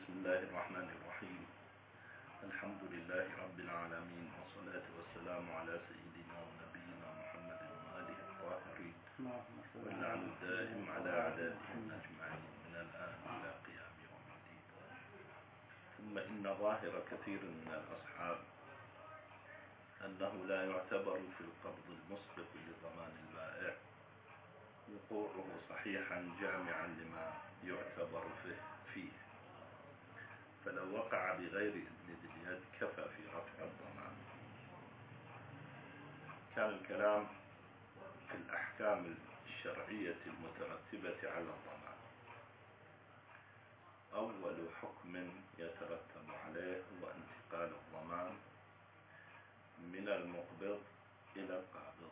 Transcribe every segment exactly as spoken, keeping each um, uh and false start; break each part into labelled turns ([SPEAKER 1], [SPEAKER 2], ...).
[SPEAKER 1] بسم الله الرحمن الرحيم. الحمد لله رب العالمين، والصلاة والسلام على سيدنا ونبينا محمد وآله الطاهرين، واللعن الدائم على أعدائهم أجمعين من الآن إلى قيام يوم الدين. ثم إن ظاهر كثير من الأصحاب أنه لا يعتبر في القبض المسبق لضمان البائع وقوعه صحيحا جامعا لما يعتبر فيه، فلو وقع بغير إذن ذي اليد كفى في رفع الضمان. كان الكلام في الأحكام الشرعية المترتبة على الضمان. أول حكم يترتب عليه هو انتقال الضمان من المقبض إلى القابض،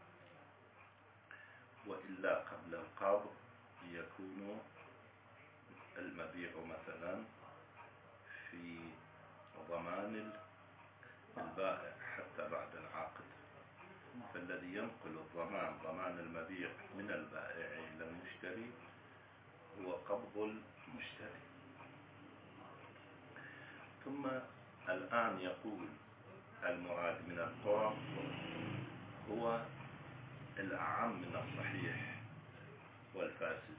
[SPEAKER 1] وإلا قبل القبض يكون المبيع مثلا في ضمان البائع حتى بعد العقد، فالذي ينقل الضمان ضمان المبيع من البائع إلى المشتري هو قبض المشتري. ثم الآن يقول المراد من القبض هو الأعم من الصحيح والفاسد،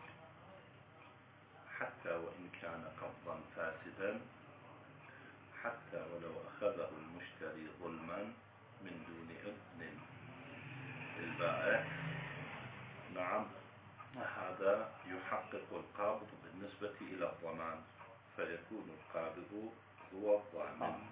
[SPEAKER 1] حتى وإن كان قبضا فاسدا، حتى ولو أخذه المشتري ظلما من دون إذن البائع، نعم هذا يحقق القابض بالنسبة إلى الضمان، فيكون القابض هو الضامن.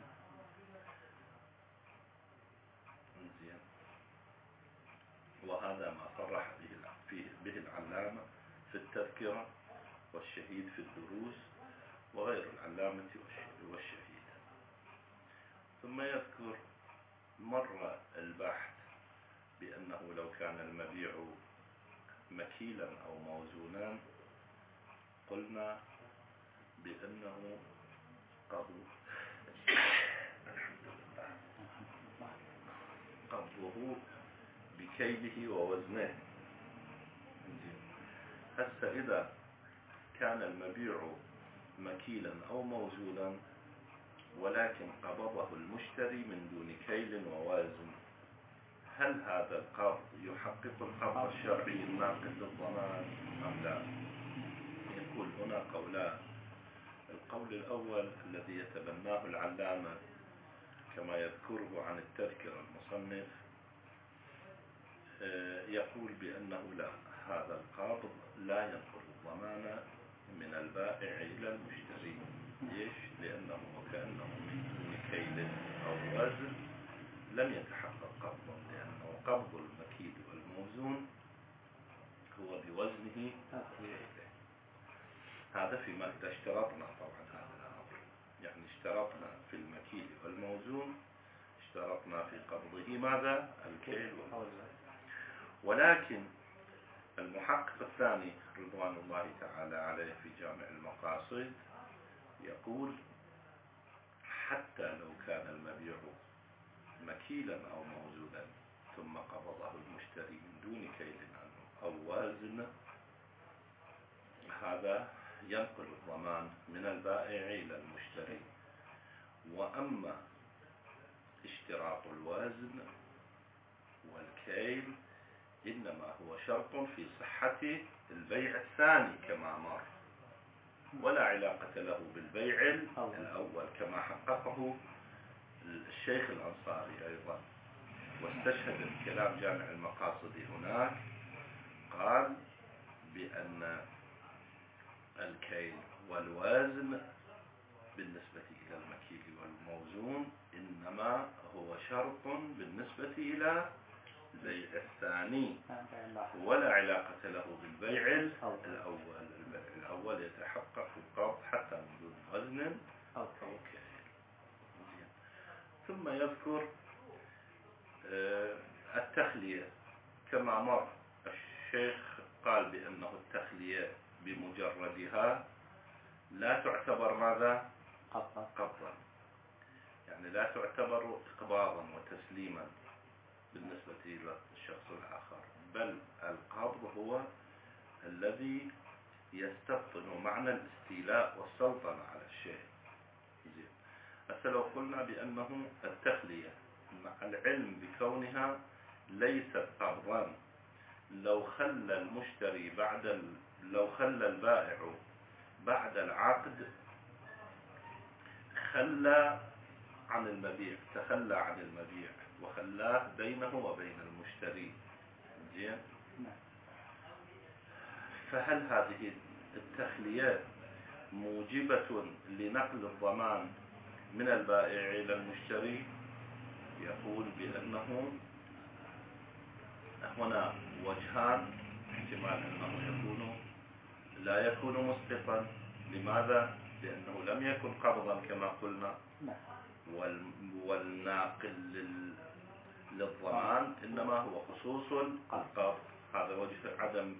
[SPEAKER 1] وهذا ما صرح به به العلامة في التذكرة والشهيد في الدروس وغير العلامة والشهيد. ثم يذكر مرة البحث بأنه لو كان المبيع مكيلا أو موزونا قلنا بأنه قبض قبضه بكيله ووزنه. هسه إذا كان المبيع مكيلا أو موزونا ولكن قبضه المشتري من دون كيل ووازن، هل هذا القبض يحقق القبض الشرعي الناقل للضمان أم لا؟ يقول هنا قولان. القول الأول الذي يتبناه العلامة كما يذكره عن التذكرة المصنف، يقول بأنه لا، هذا القابض لا ينقل الضمان من البائع إلى المشتري. ليش؟ لأنه وكأنه من دون كيل أو وزن لم يتحقق قبضا، لأنه قبض المكيل والموزون هو بوزنه وكيله. هذا فيما إذا اشترطنا طبعا هذا الأمر، يعني اشترطنا في المكيل والموزون، اشترطنا في قبضه ماذا؟ الكيل والوزن. ولكن المحقق الثاني رضوان الله تعالى عليه في جامع المقاصد يقول حتى لو كان المبيع مكيلا أو موزونا ثم قبضه المشتري من دون كيل أو وازن، هذا ينقل الضمان من البائع إلى المشتري. وأما اشتراط الوزن والكيل إنما هو شرط في صحة البيع الثاني كما مر، ولا علاقة له بالبيع الأول كما حققه الشيخ الأنصاري أيضا، واستشهد الكلام جامع المقاصد هناك، قال بأن الكيل والوزن بالنسبة إلى المكيل والموزون إنما هو شرط بالنسبة إلى البيع الثاني، ولا علاقة له بالبيع الأول. البيع الأول يتحقق القبض حتى من دون وزن أو كيل. ثم يذكر التخلية كما مر. الشيخ قال بأنه التخلية بمجردها لا تعتبر ماذا؟ قبضا، يعني لا تعتبر إقباضا وتسليما بالنسبة إلى الشخص الآخر، بل القبض هو الذي يستبطن معنى الاستيلاء والسلطنة على الشيء. زين. هسه لو قلنا بأنه التخلية مع العلم بكونها ليست قرضا، لو خلى المشتري بعد ال... لو خلى البائع بعد العقد خلى عن المبيع، تخلى عن المبيع وخلاه بينه وبين المشتري. زين. فهل هذه التخلية موجبة لنقل الضمان من البائع إلى المشتري؟ يقول بأنه هنا وجهان، احتمال أنه يكون لا يكون مسقطا. لماذا؟ لأنه لم يكن قبضا كما قلنا، والناقل للضمان إنما هو خصوص القبض. هذا وجه عدم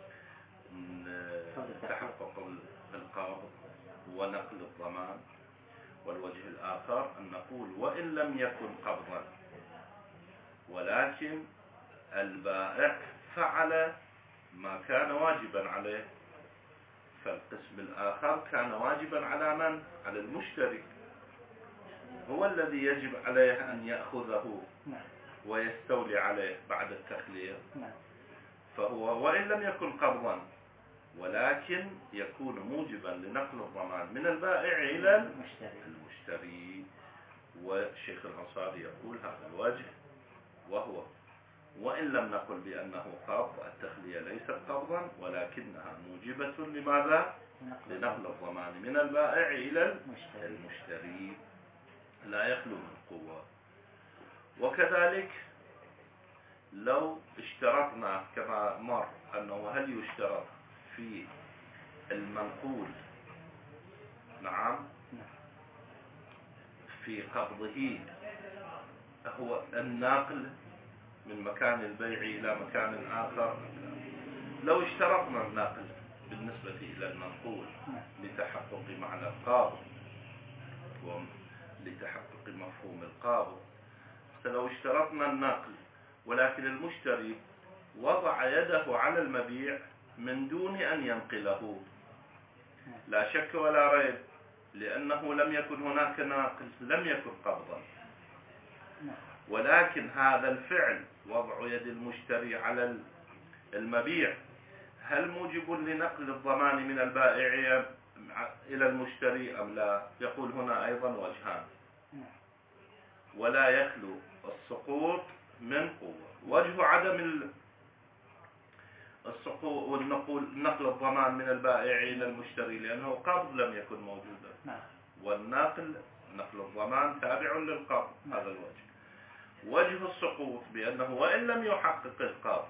[SPEAKER 1] تحقق القبض ونقل الضمان. والوجه الآخر أن نقول وإن لم يكن قبضا ولكن البائع فعل ما كان واجبا عليه، فالقسم الآخر كان واجبا على من؟ على المشتري، هو الذي يجب عليه أن يأخذه ويستولي عليه بعد التخلية. فهو وإن لم يكن قبضا ولكن يكون موجبا لنقل الضمان من البائع إلى المشتري. والشيخ الأنصاري يقول هذا الوجه، وهو وإن لم نقل بأنه قبض، التخلية ليست قبضا ولكنها موجبة لماذا؟ لنقل الضمان من البائع إلى المشتري، لا يخلو من قوة. وكذلك لو اشترطنا كما مر أنه هل يشترط في المنقول نعم في قبضه هو الناقل من مكان البيع إلى مكان آخر، لو اشترطنا الناقل بالنسبة إلى المنقول لتحقق معنى القابض ولتحقق مفهوم القابض، فلو اشترطنا الناقل ولكن المشتري وضع يده على المبيع من دون أن ينقله، لا شك ولا ريب لأنه لم يكن هناك ناقل، لم يكن قبضا، ولكن هذا الفعل وضع يد المشتري على المبيع هل موجب لنقل الضمان من البائع إلى المشتري أم لا؟ يقول هنا أيضا وجهان، ولا يخلو السقوط من قوة. وجه عدم السقوط والنقل نقل الضمان من البائع إلى المشتري لأنه قبض لم يكن موجودا، والنقل نقل الضمان تابع للقبض. هذا الوجه. وجه السقوط بأنه وإن لم يحقق القبض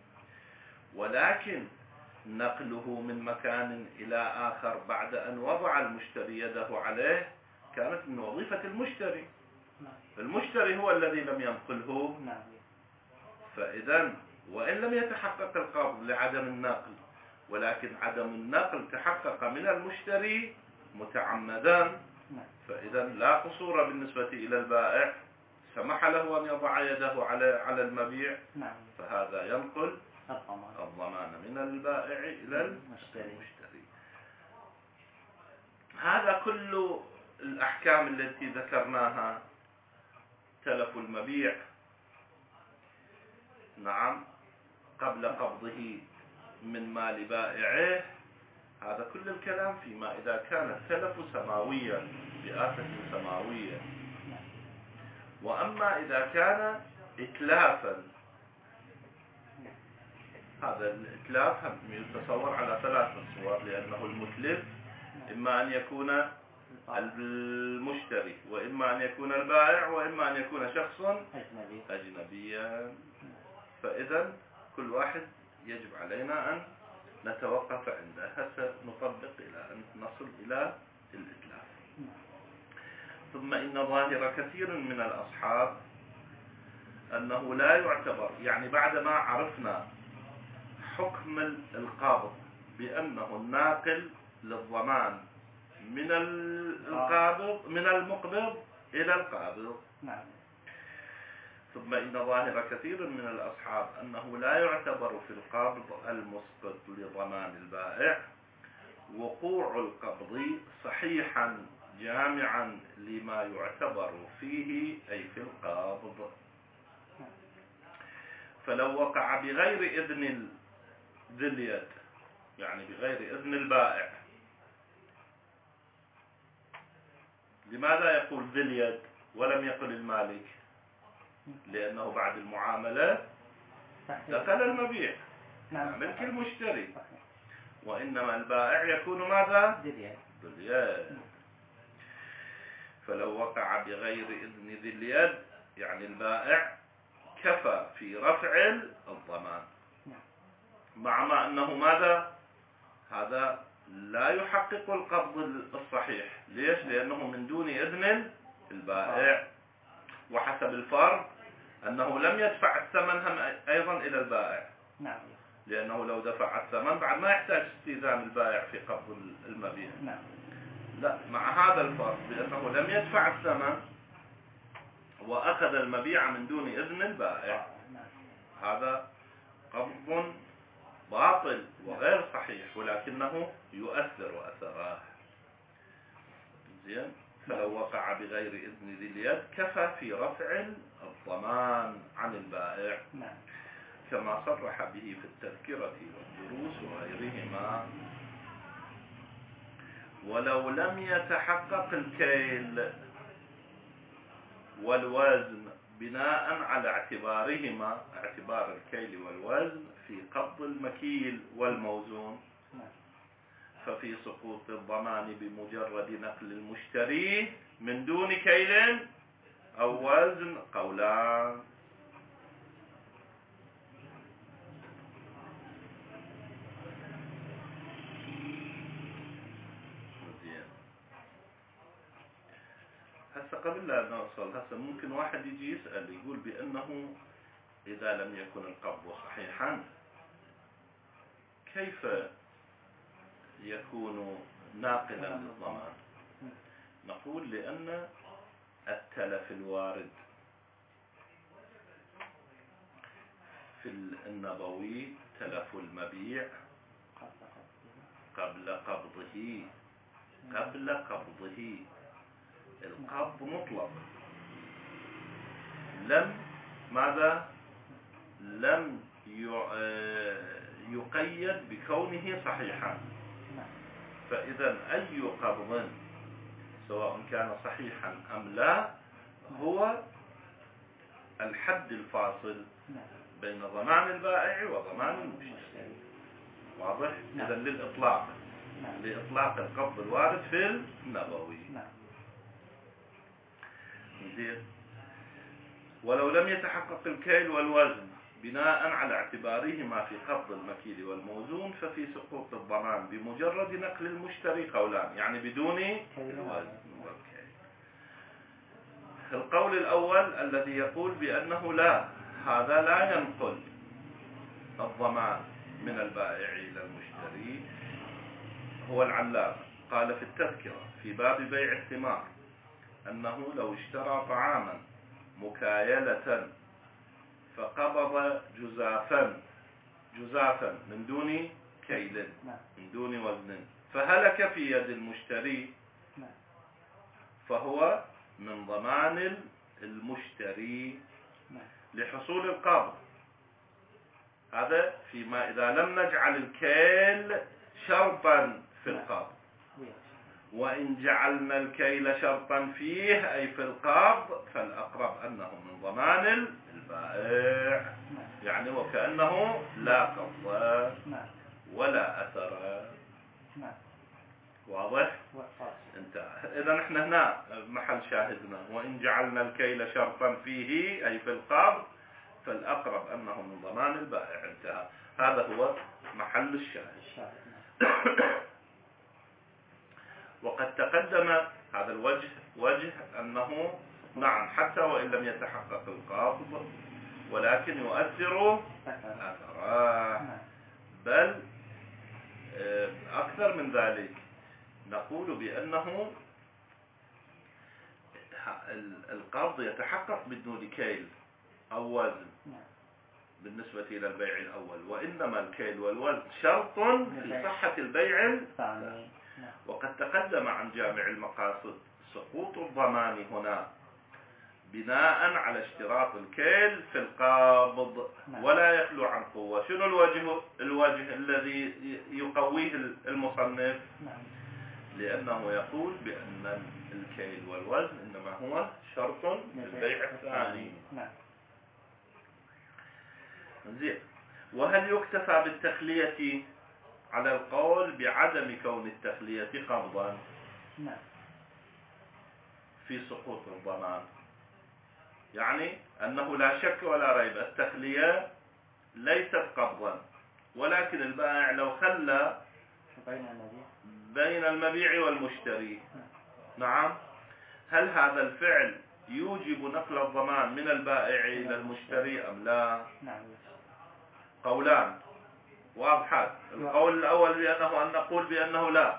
[SPEAKER 1] ولكن نقله من مكان إلى آخر بعد أن وضع المشتري يده عليه كانت من وظيفة المشتري، المشتري هو الذي لم ينقله، فإذا وإن لم يتحقق القبض لعدم النقل ولكن عدم النقل تحقق من المشتري متعمدا، فإذا لا قصور بالنسبة إلى البائع، سمح له أن يضع يده على على المبيع، فهذا ينقل الضمان من البائع إلى المشتري. هذا كل الأحكام التي ذكرناها، تلف المبيع نعم قبل قبضه من مال بائعه، هذا كل الكلام فيما إذا كان التلف سماويا بآفة سماوية. وأما إذا كان إتلافا، هذا الإتلاف يتصور على ثلاث صور، لأنه المتلف إما أن يكون المشتري وإما أن يكون البائع وإما أن يكون شخص أجنبيا. فإذا كل واحد يجب علينا أن نتوقف عنده حتى نطبق إلى أن نصل إلى الإتلاف. ثم إن ظاهر كثير من الأصحاب أنه لا يعتبر، يعني بعدما عرفنا حكم القابض بأنه الناقل للضمان من القابض من المقبض إلى القابض، ثم إن ظاهر كثير من الأصحاب أنه لا يعتبر في القابض المسقط لضمان البائع وقوع القبض صحيحا جامعا لما يعتبر فيه أي في القابض. فلو وقع بغير إذن ذي اليد، يعني بغير إذن البائع. لماذا يقول ذي اليد ولم يقل المالك؟ لأنه بعد المعاملة دخل المبيع ملك المشتري، وإنما البائع يكون ماذا؟ ذي اليد. فلو وقع بغير إذن ذي اليد يعني البائع كفى في رفع الضمان، مع ما أنه ماذا؟ هذا لا يحقق القبض الصحيح. ليش؟ لأنه من دون إذن البائع، وحسب الفرض أنه لم يدفع الثمن هم أيضا إلى البائع، لأنه لو دفع الثمن بعد ما يحتاج استئذان البائع في قبض المبيع. لا، مع هذا الفرق بأنه لم يدفع الثمن وأخذ المبيع من دون إذن البائع، هذا قبض باطل وغير صحيح، ولكنه يؤثر أثره. زين. فلو وقع بغير إذن ذي اليد كفى في رفع الضمان عن البائع، كما صرح به في التذكرة والدروس وغيرهما. ولو لم يتحقق الكيل والوزن بناء على اعتبارهما، اعتبار الكيل والوزن في قبض المكيل والموزون، ففي سقوط الضمان بمجرد نقل المشتري من دون كيل أو وزن قولان. هسه قبل لا نوصل، هسه ممكن واحد يجي يسأل يقول بأنه إذا لم يكن القبض صحيحا كيف يكون ناقلا للضمان؟ نقول لأن التلف الوارد في النبوي تلف المبيع قبل قبضه قبل قبضه القبض مطلق، لم ماذا؟ لم يقيد بكونه صحيحا. فإذا أي قبض سواء كان صحيحا أم لا هو الحد الفاصل بين ضمان البائع وضمان المشتري. واضح؟ إذا للإطلاق لإطلاق القبض الوارد في النبوي. زين. ولو لم يتحقق الكيل والوزن بناء على اعتبارهما في قبض المكيل والموزون ففي سقوط الضمان بمجرد نقل المشتري قولان، يعني بدون الوزن والكيل. القول الأول الذي يقول بأنه لا، هذا لا ينقل الضمان من البائع إلى المشتري، هو العلامة قال في التذكرة في باب بيع الثمار أنه لو اشترى طعاما مكايلة فقبض جزافا جزافا من دون كيل من دون وزن فهلك في يد المشتري فهو من ضمان المشتري لحصول القبض. هذا فيما إذا لم نجعل الكيل شرطا في القبض، وإن جعلنا الكيل شرطا فيه أي في القبض فالأقرب أنه من ضمان البائع، يعني وكأنه لا قبض ولا أثر. واضح؟ انتهى. إذا نحن هنا محل شاهدنا وإن جعلنا الكيل شرطا فيه أي في القبض فالأقرب أنه من ضمان البائع. انتهى. هذا هو محل الشاهد. وقد تقدم هذا الوجه وجه أنه نعم حتى وإن لم يتحقق القبض ولكن يؤثر أثره، بل أكثر من ذلك نقول بأنه القبض يتحقق بدون كيل أو وزن، بالنسبة إلى البيع الأول، وإنما الكيل والوزن شرط في صحة البيع الثاني. وقد تقدم عن جامع المقاصد سقوط الضمان هنا بناء على اشتراط الكيل في القابض ولا يخلو عن قوة. شنو الوجه الوجه الذي يقويه المصنف؟ لأنه يقول بأن الكيل والوزن إنما هو شرط للبيع الثاني. زين. وهل يكتفى بالتخلية على القول بعدم كون التخلية قبضا في سقوط الضمان؟ يعني أنه لا شك ولا ريب التخلية ليست قبضا، ولكن البائع لو خلى بين المبيع والمشتري، نعم، هل هذا الفعل يوجب نقل الضمان من البائع إلى المشتري أم لا؟ قولان واضحات. القول الأول بأنه أن نقول بأنه لا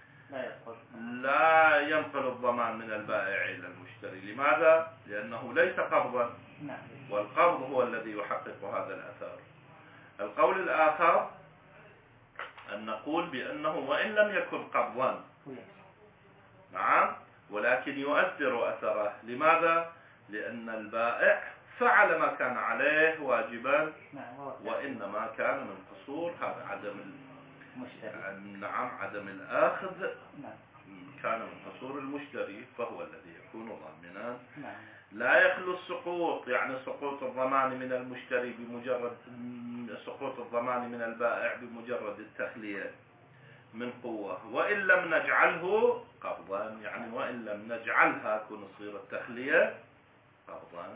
[SPEAKER 1] لا ينقل الضمان من البائع إلى المشتري. لماذا؟ لأنه ليس قبضا، والقبض هو الذي يحقق هذا الأثر. القول الآخر أن نقول بأنه وإن لم يكن قبضا، نعم، ولكن يؤثر أثره. لماذا؟ لأن البائع فعل ما كان عليه واجبا، وإنما كان من قصور هذا عدم نعم عدم الآخذ كان من قصور المشتري، فهو الذي يكون ضامنا. لا يخلو السقوط، يعني سقوط الضمان من المشتري بمجرد سقوط الضمان من البائع بمجرد التخلية من قوة، وإن لم نجعله قبضا، يعني وإن لم نجعلها كنصير التخلية قبضا.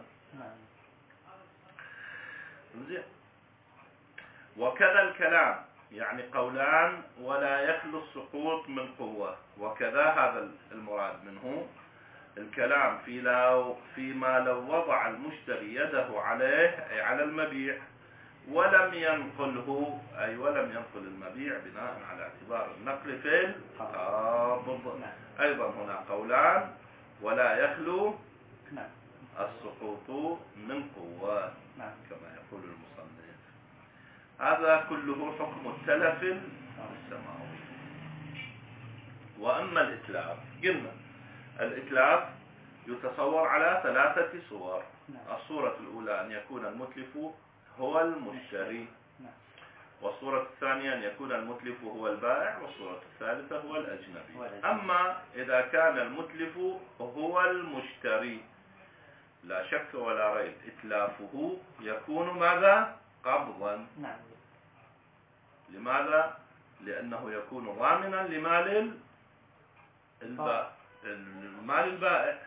[SPEAKER 1] وكذا الكلام، يعني قولان ولا يخلو السقوط من قوة، وكذا هذا المراد منه الكلام في لو فيما لو وضع المشتري يده عليه أي على المبيع ولم ينقله، أي ولم ينقل المبيع بناء على اعتبار النقل في القابض. أيضا هنا قولان ولا يخلو السقوط من قوة كما يقول المصنف. هذا كله حكم التلف السماوي. وأما الإتلاف، قلنا الإتلاف يتصور على ثلاثة صور. الصورة الأولى أن يكون المتلف هو المشتري، والصورة الثانية أن يكون المتلف هو البائع، والصورة الثالثة هو الأجنبي. أما إذا كان المتلف هو المشتري لا شك ولا ريب إتلافه يكون ماذا؟ قبضا. لماذا؟ لأنه يكون ضامنا لمال البائع، المال البائع،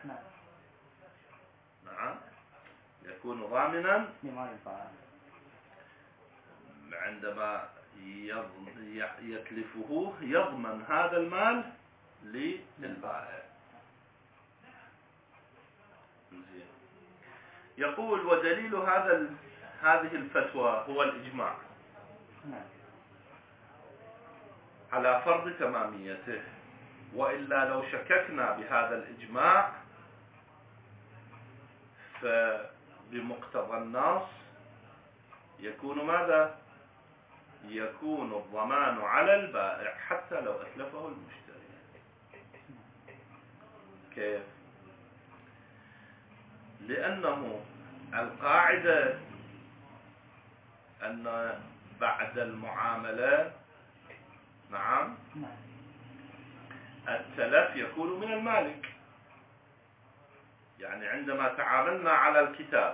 [SPEAKER 1] نعم، يكون ضامنا لمال البائع عندما يتلفه، يضمن هذا المال للبائع. يقول ودليل هذا هذه الفتوى هو الإجماع على فرض تماميته، وإلا لو شككنا بهذا الإجماع فبمقتضى النص يكون ماذا؟ يكون الضمان على البائع حتى لو أتلفه المشتري. كيف؟ لأنه القاعدة أن بعد المعاملة، نعم، التلف يكون من المالك. يعني عندما تعاملنا على الكتاب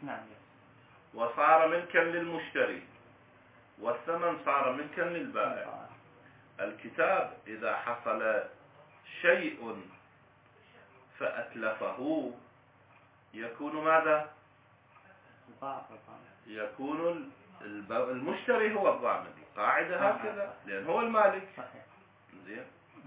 [SPEAKER 1] وصار ملكا للمشتري والثمن صار ملكا للبائع، الكتاب إذا حصل شيء فأتلفه يكون ماذا؟ يكون المشتري هو الضامن. القاعدة هكذا، لأن هو المالك. زين.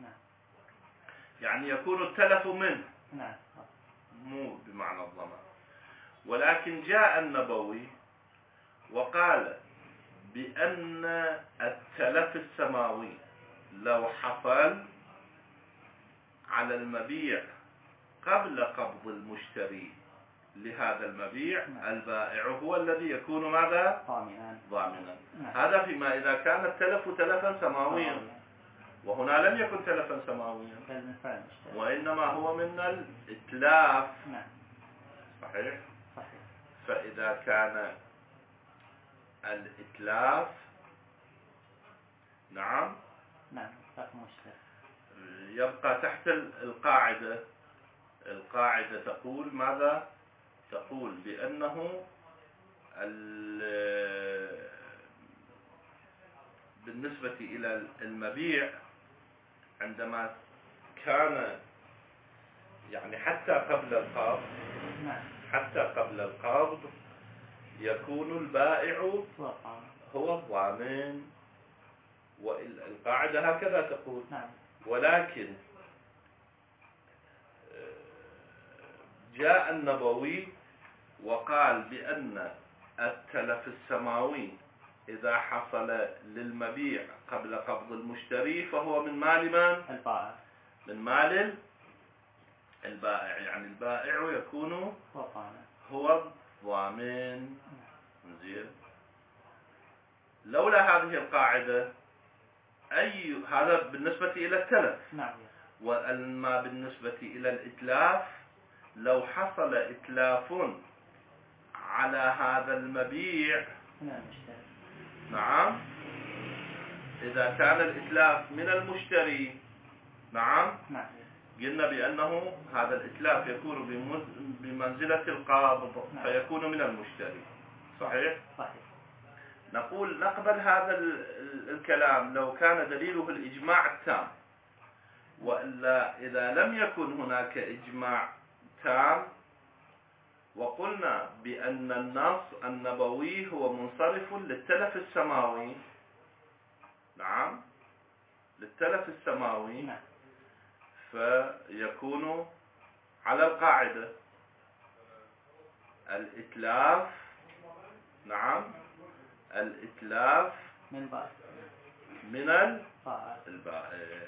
[SPEAKER 1] يعني يكون التلف منه، مو بمعنى الضمان. ولكن جاء النبوي وقال بأن التلف السماوي لو حصل على المبيع قبل قبض المشتري لهذا المبيع البائع هو الذي يكون ماذا؟
[SPEAKER 2] ضامنا.
[SPEAKER 1] ضامنا. هذا فيما إذا كان التلف تلفا سماويا، وهنا لم يكن تلفا سماويا وإنما هو من الإتلاف. صحيح؟
[SPEAKER 2] صحيح.
[SPEAKER 1] فإذا كان الإتلاف نعم
[SPEAKER 2] نعم
[SPEAKER 1] يبقى تحت القاعدة. القاعدة تقول ماذا؟ تقول بأنه بالنسبة إلى المبيع عندما كان يعني حتى قبل القبض حتى قبل القبض يكون البائع هو الضامن، والقاعدة هكذا تقول. ولكن جاء النبوي وقال بأن التلف السماوي إذا حصل للمبيع قبل قبض المشتري فهو من مال من؟
[SPEAKER 2] البائع.
[SPEAKER 1] من مال البائع، يعني البائع يكون هو الضامن. زين. لولا هذه القاعدة أي هذا بالنسبة إلى التلف.
[SPEAKER 2] نعم.
[SPEAKER 1] وأما بالنسبة إلى الإتلاف لو حصل إتلاف على هذا المبيع نعم إذا كان الإتلاف من المشتري نعم قلنا بأنه هذا الإتلاف يكون بمنزلة القابض فيكون من المشتري. صحيح؟
[SPEAKER 2] صحيح.
[SPEAKER 1] نقول نقبل هذا الكلام لو كان دليله الإجماع التام، وإلا إذا لم يكن هناك إجماع تام وقلنا بأن النص النبوي هو منصرف للتلف السماوي نعم للتلف السماوي فيكون على القاعدة الإتلاف نعم الإتلاف
[SPEAKER 2] من البائع
[SPEAKER 1] من البائع.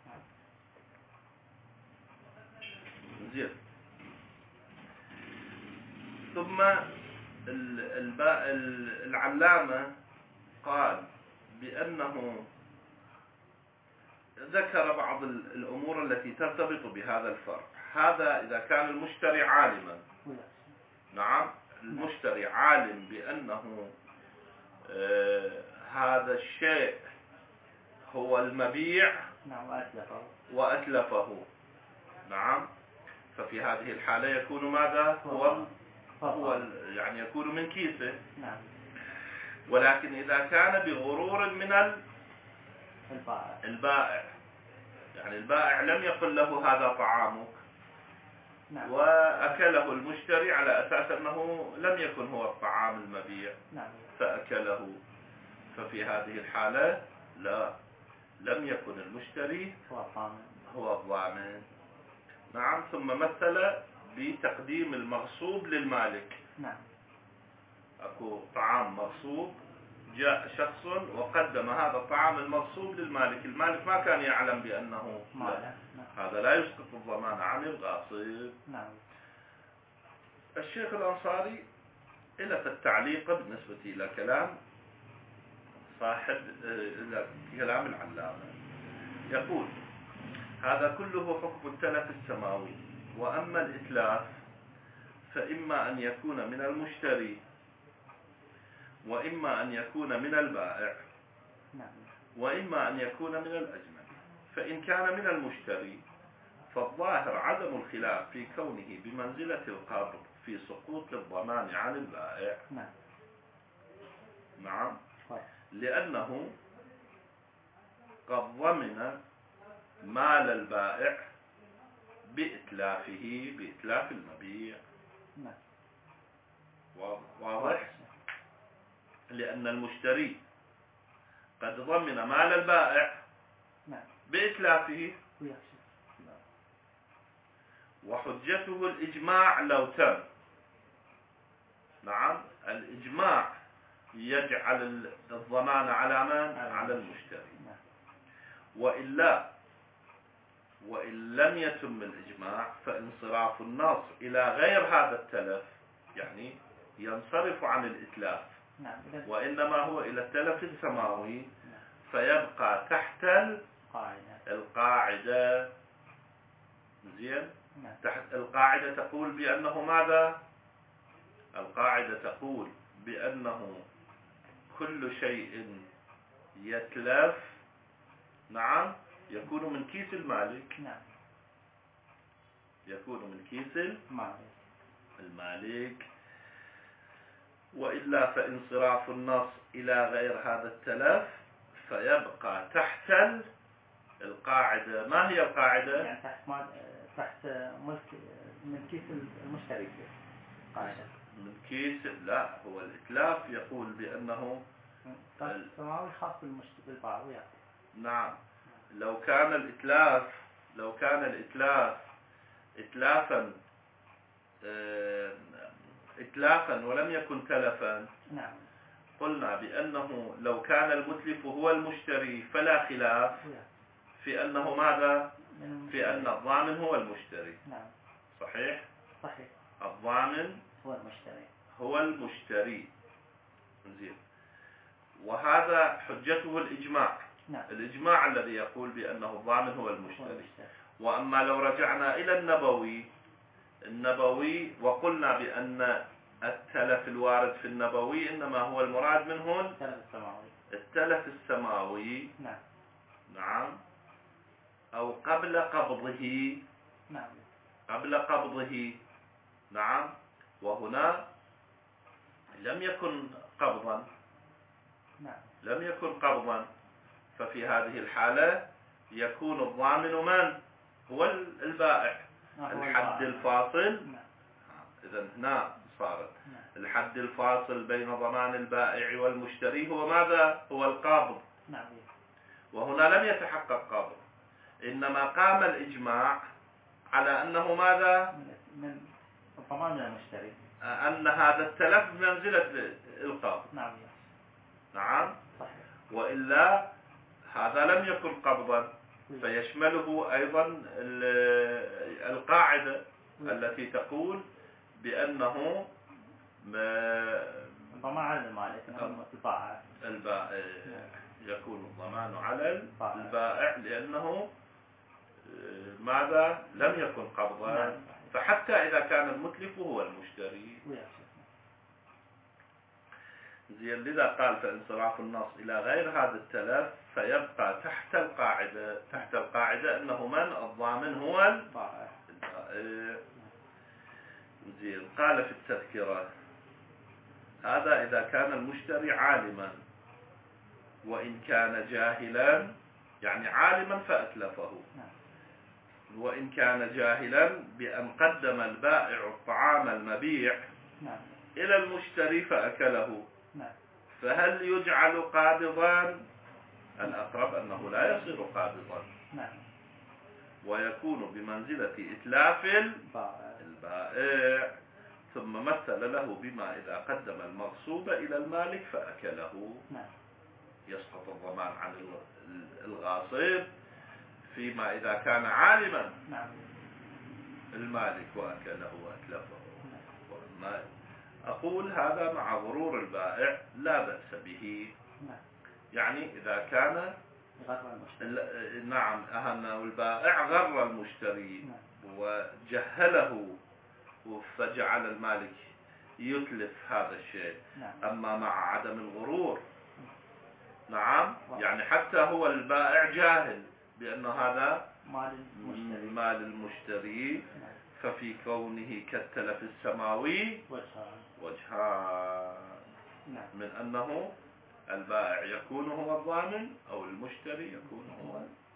[SPEAKER 1] زين. ثم العلامة قال بأنه ذكر بعض الأمور التي ترتبط بهذا الفرق. هذا إذا كان المشتري عالما نعم المشتري عالم بأنه آه هذا الشيء هو المبيع
[SPEAKER 2] وأتلفه.
[SPEAKER 1] وأتلفه نعم ففي هذه الحالة يكون ماذا؟ هو هو يعني يكون من كيسه.
[SPEAKER 2] نعم.
[SPEAKER 1] ولكن إذا كان بغرور من
[SPEAKER 2] البائع
[SPEAKER 1] البائع يعني البائع لم يقل له هذا طعامك
[SPEAKER 2] نعم.
[SPEAKER 1] وأكله المشتري على أساس أنه لم يكن هو الطعام المبيع
[SPEAKER 2] نعم.
[SPEAKER 1] فأكله ففي هذه الحالة لا لم يكن المشتري هو الضامن. نعم. ثم مثل بتقديم المغصوب للمالك.
[SPEAKER 2] نعم.
[SPEAKER 1] أكو طعام مغصوب جاء شخص وقدم هذا الطعام المغصوب للمالك، المالك ما كان يعلم بأنه لا. هذا لا يسقط الضمان عن الغاصب.
[SPEAKER 2] نعم.
[SPEAKER 1] الشيخ الأنصاري إلى التعليق بالنسبة إلى كلام صاحب إلى كلام العلامة يقول هذا كله حكم التلف السماوي، وأما الإتلاف فإما أن يكون من المشتري وإما أن يكون من البائع وإما أن يكون من الأجنبي. فإن كان من المشتري فالظاهر عدم الخلاف في كونه بمنزلة القابض في سقوط الضمان عن البائع. نعم. لأنه قد ضمن مال البائع بإتلافه بإتلاف المبيع. واضح؟ لأن المشتري قد ضمن مال البائع بإتلافه وحجته الإجماع لو تم. نعم. الإجماع يجعل الضمان على من؟ على المشتري. وإلا وإن لم يتم الإجماع فانصراف النص إلى غير هذا التلف، يعني ينصرف عن الإتلاف،
[SPEAKER 2] نعم.
[SPEAKER 1] وإنما هو إلى التلف السماوي،
[SPEAKER 2] نعم.
[SPEAKER 1] فيبقى تحت
[SPEAKER 2] قاعدة.
[SPEAKER 1] القاعدة. زين.
[SPEAKER 2] نعم.
[SPEAKER 1] تحت القاعدة تقول بأنه ماذا؟ القاعدة تقول بأنه كل شيء يتلف، نعم، يكون من كيس المالك.
[SPEAKER 2] نعم.
[SPEAKER 1] يكون من كيس
[SPEAKER 2] المالك.
[SPEAKER 1] المالك. وإلا فانصراف النص إلى غير هذا التلف فيبقى تحت القاعدة. ما هي القاعدة؟
[SPEAKER 2] يعني تحت مال تحت ملك من كيس المشتري. قاعدة.
[SPEAKER 1] من كيس، لا، هو الإتلاف يقول بأنه
[SPEAKER 2] السماوي خاص بالبعض.
[SPEAKER 1] نعم. لو كان الإتلاف لو كان الإتلاف إتلافا إتلافا ولم يكن تلفا،
[SPEAKER 2] نعم،
[SPEAKER 1] قلنا بأنه لو كان المتلف هو المشتري فلا خلاف في أنه ماذا؟ في أن الضامن هو المشتري.
[SPEAKER 2] نعم.
[SPEAKER 1] صحيح؟
[SPEAKER 2] صحيح.
[SPEAKER 1] الضامن
[SPEAKER 2] هو المشتري.
[SPEAKER 1] هو المشتري. زين. وهذا حجته الإجماع.
[SPEAKER 2] نعم.
[SPEAKER 1] الإجماع الذي يقول بأنه الضامن هو المشتري. وأما لو رجعنا إلى النبوي النبوي وقلنا بأن التلف الوارد في النبوي إنما هو المراد منه
[SPEAKER 2] التلف السماوي.
[SPEAKER 1] التلف السماوي.
[SPEAKER 2] نعم.
[SPEAKER 1] نعم. أو قبل قبضه.
[SPEAKER 2] نعم.
[SPEAKER 1] قبل قبضه. نعم. وهنا لم يكن قبضا.
[SPEAKER 2] نعم.
[SPEAKER 1] لم يكن قبضا. ففي هذه الحالة يكون الضامن من؟ هو البائع. الحد الفاصل.
[SPEAKER 2] نعم.
[SPEAKER 1] إذن هنا صارت
[SPEAKER 2] نعم.
[SPEAKER 1] الحد الفاصل بين ضمان البائع والمشتري هو ماذا؟ هو القبض.
[SPEAKER 2] نعم.
[SPEAKER 1] وهنا لم يتحقق قبض، إنما قام الإجماع على أنه ماذا؟
[SPEAKER 2] من ضمان المشتري،
[SPEAKER 1] أن هذا التلف بمنزلة القبض.
[SPEAKER 2] نعم.
[SPEAKER 1] نعم.
[SPEAKER 2] صحيح.
[SPEAKER 1] وإلا هذا لم يكن قبضا، فيشمله أيضا القاعدة التي تقول بأنه
[SPEAKER 2] الضمان على المالك البائع.
[SPEAKER 1] البائع يكون الضمان على البائع لأنه ماذا؟ لم يكن قبضا. فحتى إذا كان المتلف هو المشتري. زين. لذا قال فانصراف النص إلى غير هذا التلف فيبقى تحت القاعدة. تحت القاعدة أنه من؟ الضامن هو البائع. زين. قال في التذكرة هذا إذا كان المشتري عالما، وإن كان جاهلا، يعني عالما فأتلفه، وإن كان جاهلا بأن قدم البائع الطعام المبيع إلى المشتري فأكله، فهل يجعل قابضا؟ الأقرب أنه لا يصير قابضا، ويكون بمنزلة إتلاف البائع. ثم مثل له بما إذا قدم المغصوب إلى المالك فأكله، يسقط الضمان عن الغاصب فيما إذا كان عالما المالك وأكله وأتلفه. وأما أقول هذا مع غرور البائع لا بأس به، يعني إذا كان نعم أهنا البائع غر المشتري وجهله فجعل المالك يتلف هذا الشيء. أما مع عدم الغرور، نعم، يعني حتى هو البائع جاهل بأن هذا مال المشتري، ففي كونه كالتلف السماوي وجهان، من أنه البائع يكون هو الضامن أو المشتري يكون هو